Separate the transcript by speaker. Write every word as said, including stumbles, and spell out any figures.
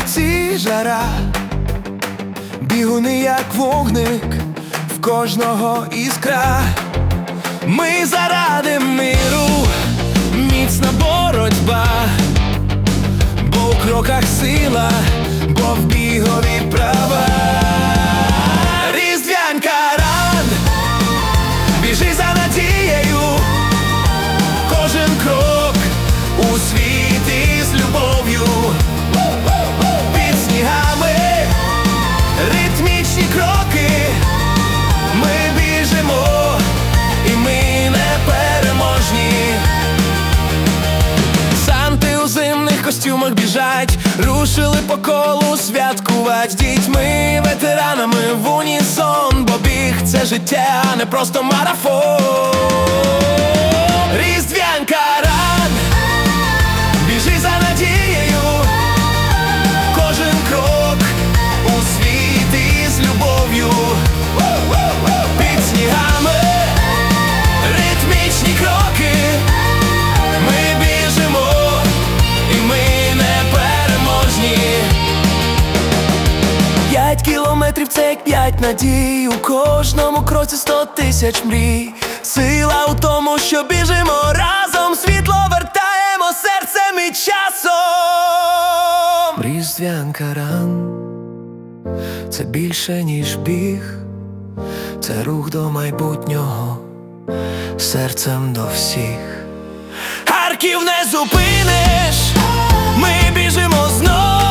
Speaker 1: серці жара, бігуни як вогник, в кожного іскра. Ми заради миру, міцна боротьба, бо в кроках сила, бо в бігові права. Різдвянка ран, біжи за надією, кожен крок у світ із любов'ю. Під снігами ритмічні кроки, ми біжимо, і ми непереможні. Санти у зимних костюмах біжать, рушили по колу святкувать з дітьми, ветеранами в унісон, бо біг – це життя, а не просто марафон. Різдвянка ран, біжи за надією, кожен крок у світ із любов'ю. Під снігами ритмічні кроки, ми біжимо, і ми непереможні. П'ять кілометрів – це як п'ять надій, у кожному кроці сто тисяч мрій. Сила у тому, що біжимо разом, світло вертаємо серцем і часом. Різдвянка ран – це більше, ніж біг, це рух до майбутнього, серцем до всіх. Харків не зупиниш, ми біжимо знов.